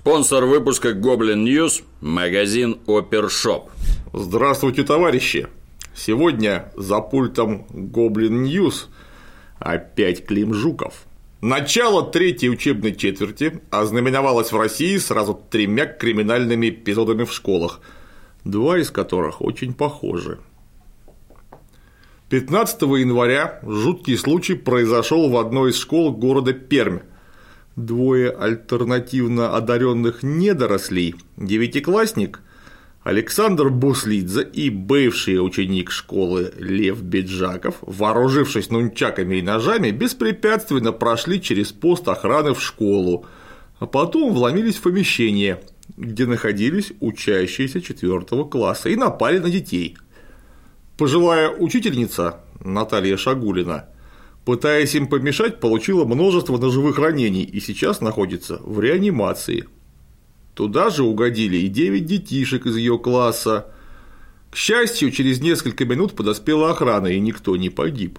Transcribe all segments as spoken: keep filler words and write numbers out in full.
Спонсор выпуска Гоблин Ньюс – магазин Опершоп. Здравствуйте, товарищи! Сегодня за пультом Гоблин Ньюс опять Клим Жуков. Начало третьей учебной четверти ознаменовалось в России сразу тремя криминальными эпизодами в школах, два из которых очень похожи. пятнадцатого января жуткий случай произошел в одной из школ города Пермь. Двое альтернативно одаренных недорослей, девятиклассник Александр Буслидзе и бывший ученик школы Лев Беджаков, вооружившись нунчаками и ножами, беспрепятственно прошли через пост охраны в школу, а потом вломились в помещение, где находились учащиеся четвёртого класса, и напали на детей. Пожилая учительница Наталья Шагулина, пытаясь им помешать, получила множество ножевых ранений и сейчас находится в реанимации. Туда же угодили и девять детишек из ее класса. К счастью, через несколько минут подоспела охрана, и никто не погиб.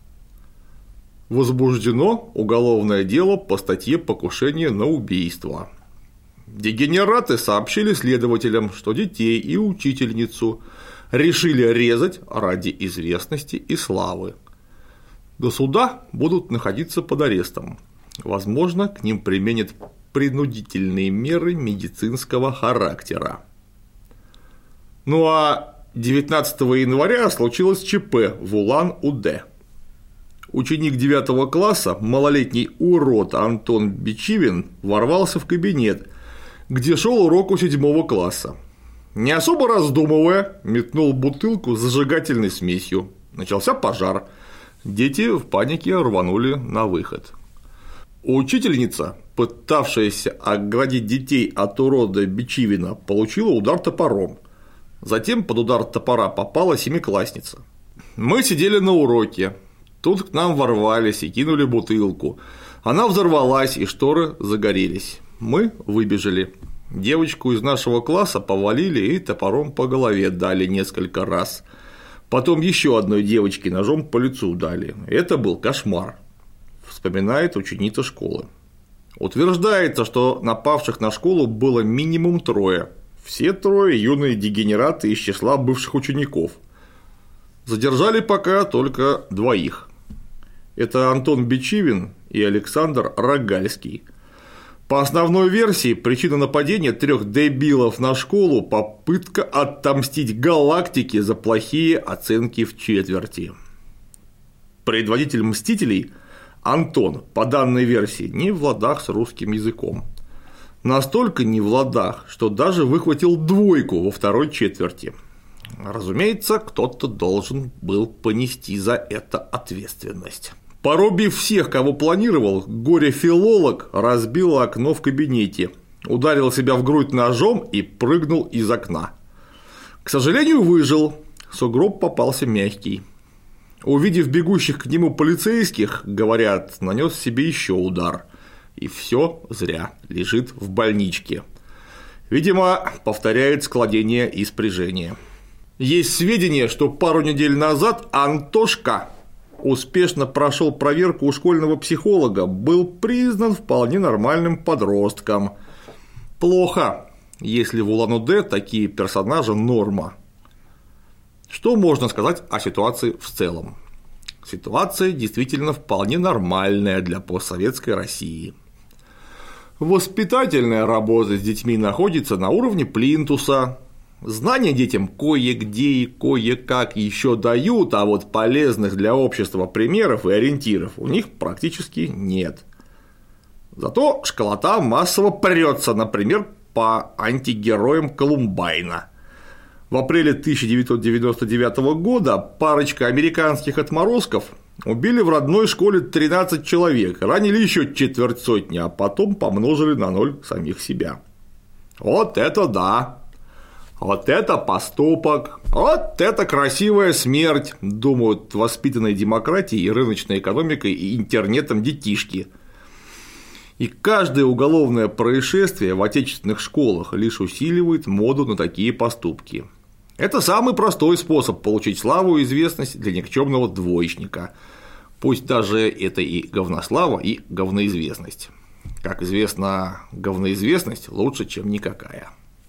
Возбуждено уголовное дело по статье «Покушение на убийство». Дегенераты сообщили следователям, что детей и учительницу решили резать ради известности и славы. До суда будут находиться под арестом. Возможно, к ним применят принудительные меры медицинского характера. Ну а девятнадцатого января случилось ЧП в Улан-Удэ. Ученик девятого класса, малолетний урод Антон Бичивин, ворвался в кабинет, где шел урок у седьмого класса. Не особо раздумывая, метнул бутылку с зажигательной смесью. Начался пожар. Дети в панике рванули на выход. Учительница, пытавшаяся оградить детей от урода Бичивина, получила удар топором. Затем под удар топора попала семиклассница. Мы сидели на уроке. Тут к нам ворвались и кинули бутылку. Она взорвалась, и шторы загорелись. Мы выбежали. Девочку из нашего класса повалили и топором по голове дали несколько раз. Потом еще одной девочке ножом по лицу дали. Это был кошмар, вспоминает ученица школы. Утверждается, что напавших на школу было минимум трое. Все трое юные дегенераты из числа бывших учеников. Задержали пока только двоих. Это Антон Бичивин и Александр Рогальский. По основной версии, причина нападения трех дебилов на школу – попытка отомстить галактике за плохие оценки в четверти. Предводитель мстителей Антон, по данной версии, не в ладах с русским языком. Настолько не в ладах, что даже выхватил двойку во второй четверти. Разумеется, кто-то должен был понести за это ответственность. Порубив всех, кого планировал, горе-филолог разбил окно в кабинете, ударил себя в грудь ножом и прыгнул из окна. К сожалению, выжил, сугроб попался мягкий. Увидев бегущих к нему полицейских, говорят, нанес себе еще удар. И все зря, лежит в больничке. Видимо, повторяет складение и спряжение. Есть сведения, что пару недель назад Антошка успешно прошел проверку у школьного психолога, был признан вполне нормальным подростком. Плохо, если в Улан-Удэ такие персонажи норма. Что можно сказать о ситуации в целом? Ситуация действительно вполне нормальная для постсоветской России. Воспитательная работа с детьми находится на уровне плинтуса. Знания детям кое-где и кое-как еще дают, а вот полезных для общества примеров и ориентиров у них практически нет. Зато школота массово прется, например, по антигероям Колумбайна. В апреле тысяча девятьсот девяносто девятого года парочка американских отморозков убили в родной школе тринадцать человек, ранили еще четверть сотни, а потом помножили на ноль самих себя. Вот это да! Вот это поступок, вот это красивая смерть, думают воспитанной демократией и рыночной экономикой и интернетом детишки. И каждое уголовное происшествие в отечественных школах лишь усиливает моду на такие поступки. Это самый простой способ получить славу и известность для никчемного двоечника. Пусть даже это и говнослава, и говноизвестность. Как известно, говноизвестность лучше, чем никакая.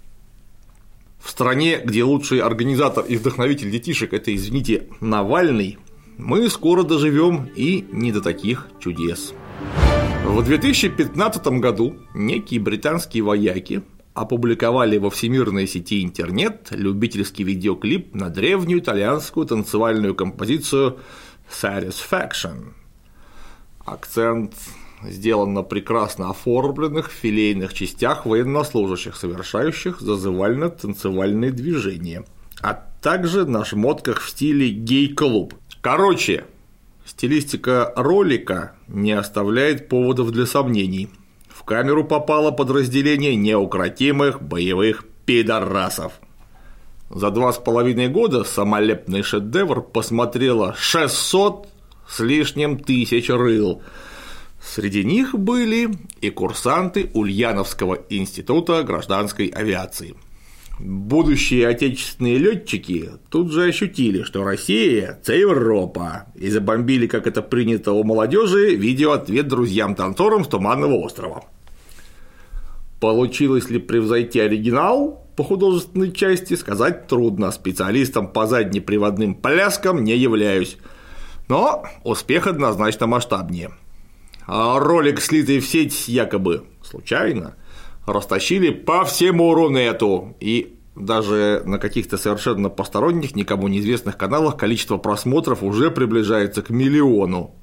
В стране, где лучший организатор и вдохновитель детишек – это, извините, Навальный, мы скоро доживем и не до таких чудес. В две тысячи пятнадцатом году некие британские вояки опубликовали во всемирной сети интернет любительский видеоклип на древнюю итальянскую танцевальную композицию Satisfaction. Акцент сделан на прекрасно оформленных филейных частях военнослужащих, совершающих зазывально-танцевальные движения, а также на шмотках в стиле гей-клуб. Короче, стилистика ролика не оставляет поводов для сомнений. В камеру попало подразделение неукротимых боевых пидорасов. За два с половиной года самолепный шедевр посмотрело шестьсот с лишним тысяч рыл. Среди них были и курсанты Ульяновского института гражданской авиации. Будущие отечественные летчики тут же ощутили, что Россия – это Европа, и забомбили, как это принято у молодежи, видеоответ друзьям-танцорам с Туманного острова. Получилось ли превзойти оригинал по художественной части, сказать трудно, специалистом по заднеприводным пляскам не являюсь, но успех однозначно масштабнее. А ролик, слитый в сеть якобы случайно, растащили по всему Рунету, и даже на каких-то совершенно посторонних, никому неизвестных каналах количество просмотров уже приближается к миллиону.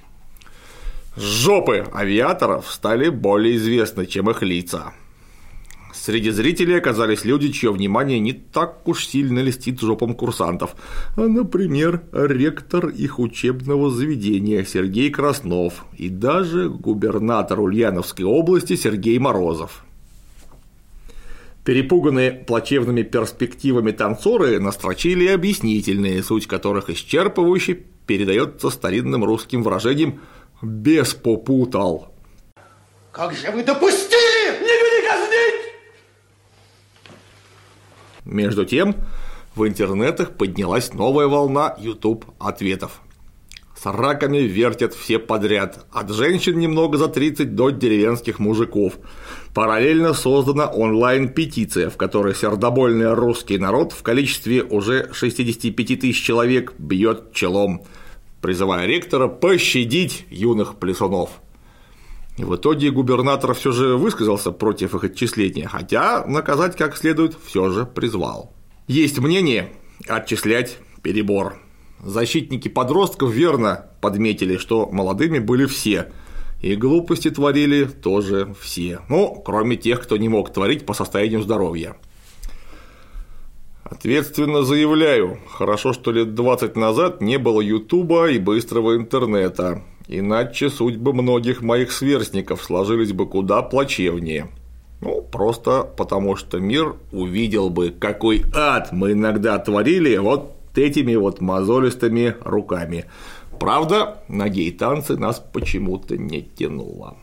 Жопы авиаторов стали более известны, чем их лица. Среди зрителей оказались люди, чье внимание не так уж сильно льстит жопам курсантов, а, например, ректор их учебного заведения Сергей Краснов и даже губернатор Ульяновской области Сергей Морозов. Перепуганные плачевными перспективами танцоры настрочили объяснительные, суть которых исчерпывающе передается старинным русским выражением «без попутал». Как же вы допустили? Не вели казнить! Между тем, в интернетах поднялась новая волна YouTube-ответов. С раками вертят все подряд, от женщин немного за тридцать до деревенских мужиков. Параллельно создана онлайн-петиция, в которой сердобольный русский народ в количестве уже шестидесяти пяти тысяч человек бьет челом, призывая ректора пощадить юных плясунов. И в итоге губернатор все же высказался против их отчисления, хотя наказать как следует все же призвал. Есть мнение – отчислять перебор. Защитники подростков верно подметили, что молодыми были все, и глупости творили тоже все, ну, кроме тех, кто не мог творить по состоянию здоровья. Ответственно заявляю, хорошо, что лет двадцать назад не было Ютуба и быстрого интернета, иначе судьбы многих моих сверстников сложились бы куда плачевнее. Ну, просто потому что мир увидел бы, какой ад мы иногда творили вот этими вот мозолистыми руками. Правда, на гей-танцы нас почему-то не тянуло.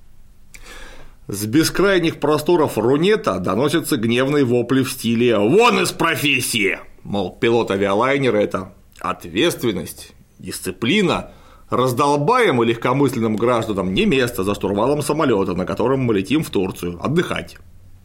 С бескрайних просторов Рунета доносятся гневные вопли в стиле «Вон из профессии!» Мол, пилот авиалайнера – это ответственность, дисциплина, раздолбаем и легкомысленным гражданам не место за штурвалом самолета, на котором мы летим в Турцию, отдыхать.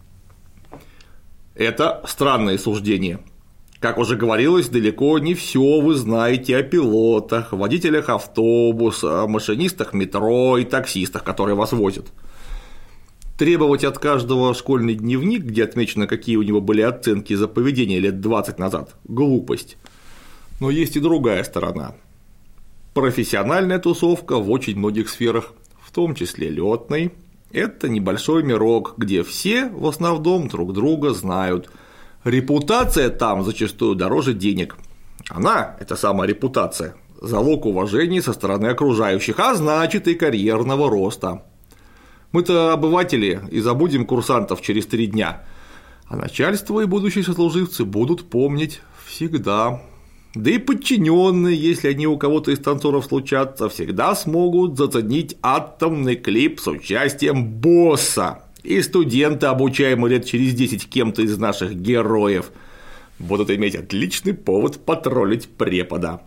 Это странное суждение. Как уже говорилось, далеко не все вы знаете о пилотах, водителях автобуса, машинистах метро и таксистах, которые вас возят. Требовать от каждого школьный дневник, где отмечено, какие у него были оценки за поведение лет двадцать назад – глупость. Но есть и другая сторона. Профессиональная тусовка в очень многих сферах, в том числе лётной, это небольшой мирок, где все в основном друг друга знают. Репутация там зачастую дороже денег. Она, эта самая репутация, залог уважения со стороны окружающих, а значит и карьерного роста. Мы-то обыватели и забудем курсантов через три дня, а начальство и будущие сослуживцы будут помнить всегда. Да и подчиненные, если они у кого-то из танцоров случатся, всегда смогут заценить атомный клип с участием босса. И студенты, обучаемые лет через десять кем-то из наших героев, будут иметь отличный повод потроллить препода.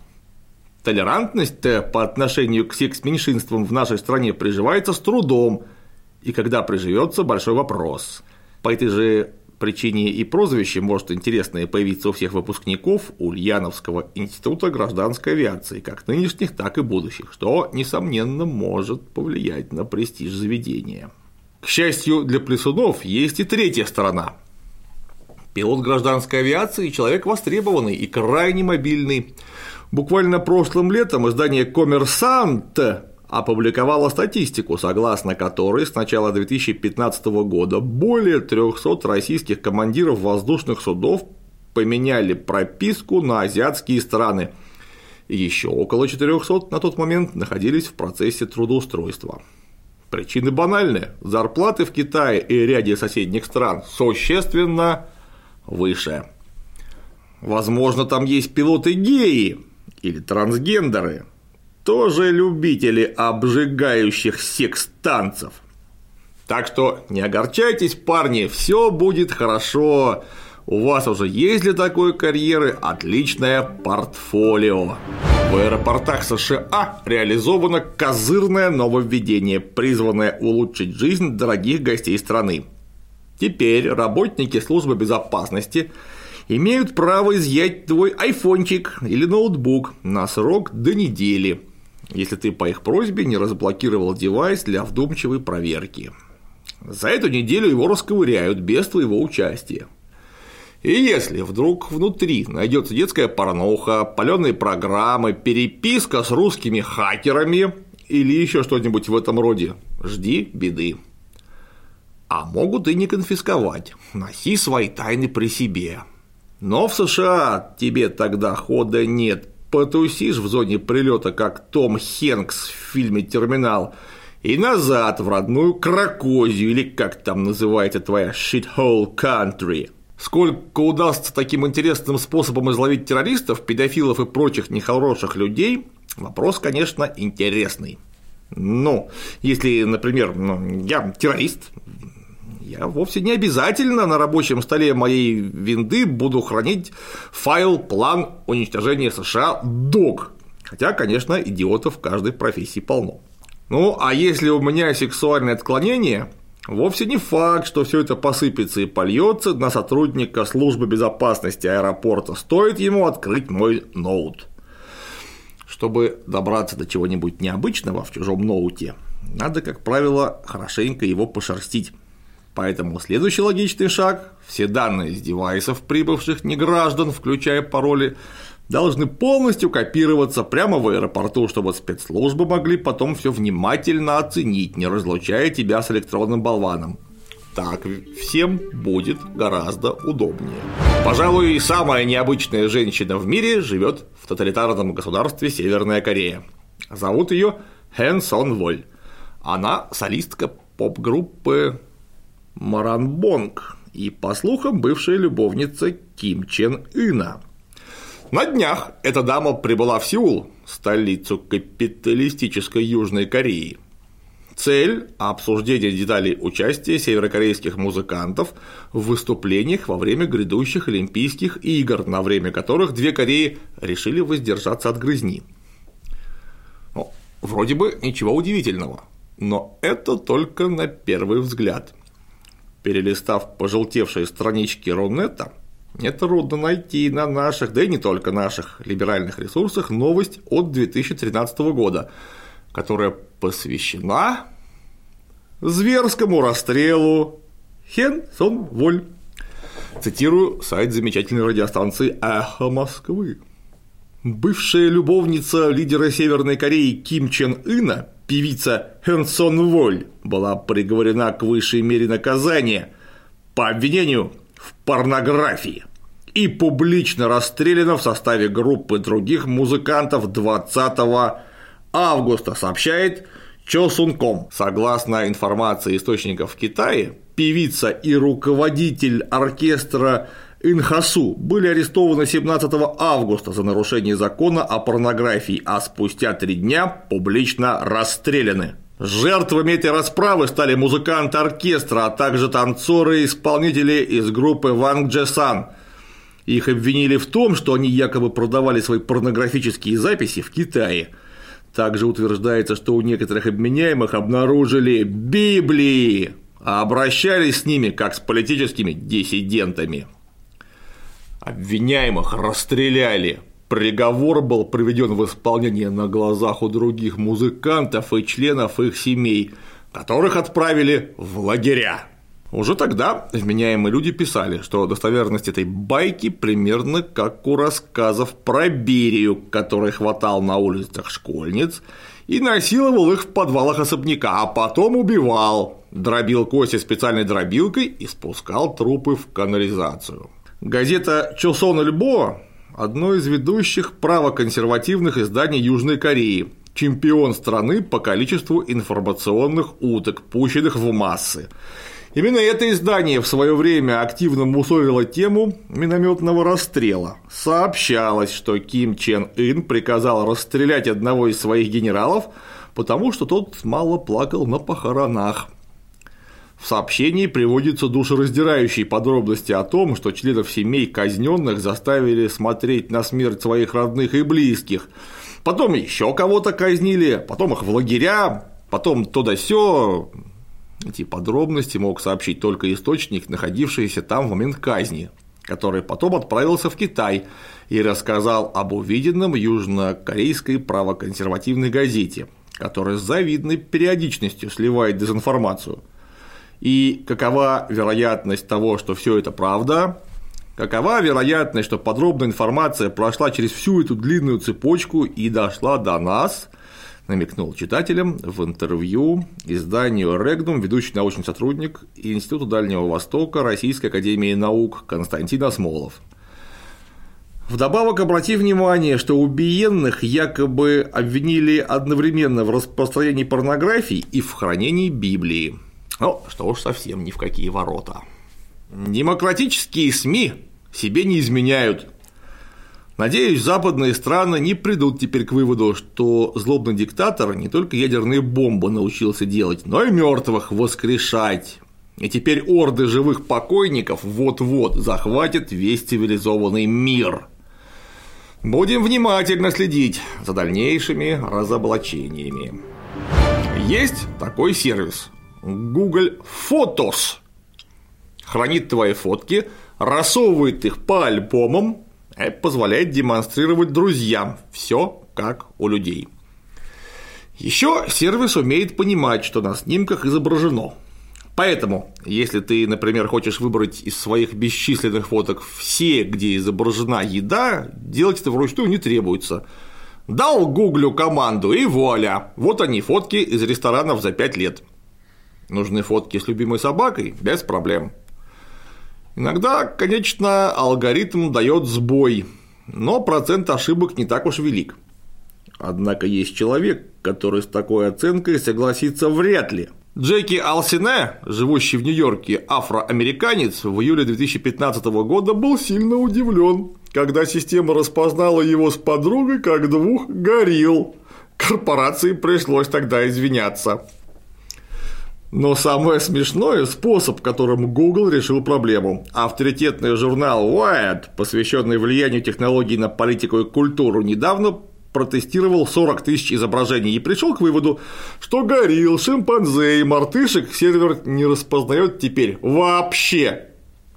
Толерантность-то по отношению к секс-меньшинствам в нашей стране приживается с трудом, и когда приживется, большой вопрос. По этой же причине и прозвище может интересное появиться у всех выпускников Ульяновского института гражданской авиации, как нынешних, так и будущих, что, несомненно, может повлиять на престиж заведения. К счастью для плясунов, есть и третья сторона. Пилот гражданской авиации – человек востребованный и крайне мобильный. Буквально прошлым летом издание «Коммерсант» опубликовало статистику, согласно которой с начала две тысячи пятнадцатого года более трёхсот российских командиров воздушных судов поменяли прописку на азиатские страны, и еще около четырёхсот на тот момент находились в процессе трудоустройства. Причины банальны – зарплаты в Китае и ряде соседних стран существенно выше. Возможно, там есть пилоты-геи или трансгендеры, тоже любители обжигающих секс-танцев. Так что не огорчайтесь, парни, все будет хорошо. У вас уже есть для такой карьеры отличное портфолио. В аэропортах США реализовано козырное нововведение, призванное улучшить жизнь дорогих гостей страны. Теперь работники службы безопасности имеют право изъять твой айфончик или ноутбук на срок до недели, если ты по их просьбе не разблокировал девайс для вдумчивой проверки. За эту неделю его расковыряют без твоего участия. И если вдруг внутри найдется детская порнуха, палёные программы, переписка с русскими хакерами или еще что-нибудь в этом роде, жди беды. А могут и не конфисковать, носи свои тайны при себе. Но в США тебе тогда хода нет. Потусишь в зоне прилета, как Том Хэнкс в фильме «Терминал», и назад в родную Кракозию, или как там называется твоя shithole country. Сколько удастся таким интересным способом изловить террористов, педофилов и прочих нехороших людей – вопрос, конечно, интересный. Ну, если, например, ну, я террорист, я вовсе не обязательно на рабочем столе моей винды буду хранить файл «План уничтожения США док», хотя, конечно, идиотов в каждой профессии полно. Ну, а если у меня сексуальное отклонение, вовсе не факт, что все это посыпется и польется на сотрудника службы безопасности аэропорта, стоит ему открыть мой ноут. Чтобы добраться до чего-нибудь необычного в чужом ноуте, надо, как правило, хорошенько его пошерстить. Поэтому следующий логичный шаг – все данные с девайсов прибывших неграждан, включая пароли, должны полностью копироваться прямо в аэропорту, чтобы спецслужбы могли потом все внимательно оценить, не разлучая тебя с электронным болваном. Так всем будет гораздо удобнее. Пожалуй, самая необычная женщина в мире живет в тоталитарном государстве Северная Корея. Зовут ее Хэн Сон Воль. Она солистка поп-группы Маранбонг и, по слухам, бывшая любовница Ким Чен Ына. На днях эта дама прибыла в Сеул, столицу капиталистической Южной Кореи. Цель – обсуждение деталей участия северокорейских музыкантов в выступлениях во время грядущих Олимпийских игр, на время которых две Кореи решили воздержаться от грызни. Ну, вроде бы ничего удивительного, но это только на первый взгляд. Перелистав пожелтевшие странички Рунета, нетрудно найти на наших, да и не только наших, либеральных ресурсах новость от две тысячи тринадцатого года, которая посвящена зверскому расстрелу Хэн Сон Воль. Цитирую сайт замечательной радиостанции «Эхо Москвы». Бывшая любовница лидера Северной Кореи Ким Чен Ына, певица Хэн Сон Воль, была приговорена к высшей мере наказания по обвинению в порнографии и публично расстреляна в составе группы других музыкантов двадцатого августа, сообщает Чосунком. Согласно информации источников в Китае, певица и руководитель оркестра Инхасу были арестованы семнадцатого августа за нарушение закона о порнографии, а спустя три дня публично расстреляны. Жертвами этой расправы стали музыканты оркестра, а также танцоры и исполнители из группы Ванг Джесан. Их обвинили в том, что они якобы продавали свои порнографические записи в Китае. Также утверждается, что у некоторых обвиняемых обнаружили Библии, а обращались с ними как с политическими диссидентами. Обвиняемых расстреляли. Приговор был приведен в исполнение на глазах у других музыкантов и членов их семей, которых отправили в лагеря. Уже тогда вменяемые люди писали, что достоверность этой байки примерно как у рассказов про Берию, который хватал на улицах школьниц и насиловал их в подвалах особняка, а потом убивал, дробил кости специальной дробилкой и спускал трупы в канализацию. Газета «Чосон Ильбо» – одно из ведущих правоконсервативных изданий Южной Кореи, чемпион страны по количеству информационных уток, пущенных в массы. Именно это издание в свое время активно мусолило тему минометного расстрела. Сообщалось, что Ким Чен Ын приказал расстрелять одного из своих генералов, потому что тот мало плакал на похоронах. В сообщении приводятся душераздирающие подробности о том, что членов семей казненных заставили смотреть на смерть своих родных и близких, потом еще кого-то казнили, потом их в лагеря, потом то да сё. Эти подробности мог сообщить только источник, находившийся там в момент казни, который потом отправился в Китай и рассказал об увиденном южнокорейской правоконсервативной газете, которая с завидной периодичностью сливает дезинформацию. И какова вероятность того, что все это правда? Какова вероятность, что подробная информация прошла через всю эту длинную цепочку и дошла до нас? Намекнул читателям в интервью изданию «Регнум» ведущий научный сотрудник Института Дальнего Востока Российской академии наук Константин Осмолов. Вдобавок обрати внимание, что убиенных якобы обвинили одновременно в распространении порнографии и в хранении Библии. Ну, что уж совсем ни в какие ворота. Демократические СМИ себе не изменяют. Надеюсь, западные страны не придут теперь к выводу, что злобный диктатор не только ядерные бомбы научился делать, но и мертвых воскрешать. И теперь орды живых покойников вот-вот захватят весь цивилизованный мир. Будем внимательно следить за дальнейшими разоблачениями. Есть такой сервис Google Photos. Хранит твои фотки, рассовывает их по альбомам, и позволяет демонстрировать друзьям все как у людей. Еще сервис умеет понимать, что на снимках изображено. Поэтому, если ты, например, хочешь выбрать из своих бесчисленных фоток все, где изображена еда, делать это вручную не требуется. Дал Гуглю команду и вуаля, вот они, фотки из ресторанов за пять лет. Нужны фотки с любимой собакой? Без проблем. Иногда, конечно, алгоритм дает сбой, но процент ошибок не так уж велик. Однако есть человек, который с такой оценкой согласится вряд ли. Джеки Алсине, живущий в Нью-Йорке афроамериканец, в июле две тысячи пятнадцатого года был сильно удивлен, когда система распознала его с подругой как двух горилл. Корпорации пришлось тогда извиняться. Но самое смешное – способ, которым Google решил проблему. Авторитетный журнал Wired, посвященный влиянию технологий на политику и культуру, недавно протестировал сорок тысяч изображений и пришел к выводу, что горилл, шимпанзе и мартышек сервер не распознает теперь вообще.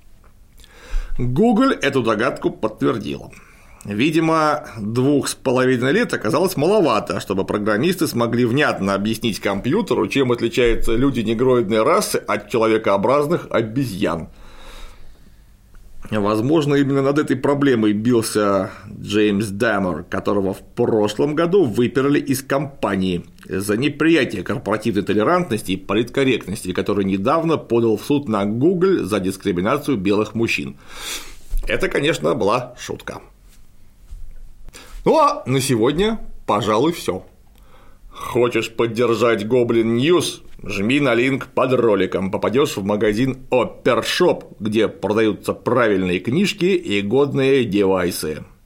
Google эту догадку подтвердила. Видимо, двух с половиной лет оказалось маловато, чтобы программисты смогли внятно объяснить компьютеру, чем отличаются люди негроидной расы от человекообразных обезьян. Возможно, именно над этой проблемой бился Джеймс Дамер, которого в прошлом году выперли из компании за неприятие корпоративной толерантности и политкорректности, который недавно подал в суд на Google за дискриминацию белых мужчин. Это, конечно, была шутка. Ну а на сегодня, пожалуй, все. Хочешь поддержать Goblin News? Жми на линк под роликом, попадешь в магазин Опершоп, где продаются правильные книжки и годные девайсы.